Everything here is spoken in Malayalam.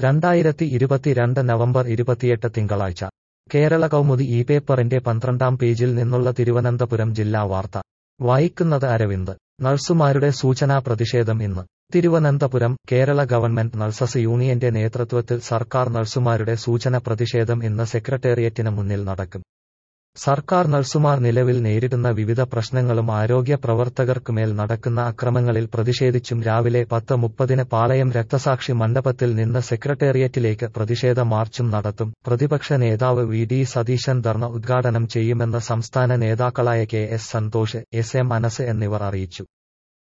2022 നവംബർ 28 തിങ്കളാഴ്ച കേരള കൗമുദി ഈ പേപ്പറിന്റെ 12-ാം പേജിൽ നിന്നുള്ള തിരുവനന്തപുരം ജില്ലാ വാർത്ത വായിക്കുന്നത് അരവിന്ദ്. നഴ്സുമാരുടെ സൂചനാ പ്രതിഷേധം ഇന്ന്. തിരുവനന്തപുരം കേരള ഗവൺമെന്റ് നഴ്സസ് യൂണിയന്റെ നേതൃത്വത്തിൽ സർക്കാർ നഴ്സുമാരുടെ സൂചന പ്രതിഷേധം ഇന്ന് സെക്രട്ടേറിയറ്റിന് മുന്നിൽ നടക്കും. സർക്കാർ നഴ്സുമാർ നിലവിൽ നേരിടുന്ന വിവിധ പ്രശ്നങ്ങളും ആരോഗ്യ പ്രവർത്തകർക്കുമേൽ നടക്കുന്ന അക്രമങ്ങളിൽ പ്രതിഷേധിച്ചും രാവിലെ 10:30 പാളയം രക്തസാക്ഷി മണ്ഡപത്തിൽ നിന്ന് സെക്രട്ടേറിയറ്റിലേക്ക് പ്രതിഷേധ മാർച്ചും നടത്തും. പ്രതിപക്ഷ നേതാവ് വി.ഡി. സതീശൻ ധർണ ഉദ്ഘാടനം ചെയ്യുമെന്ന് സംസ്ഥാന നേതാക്കളായ കെ.എസ്. സന്തോഷ്, എസ്.എം. അനസ് എന്നിവർ അറിയിച്ചു.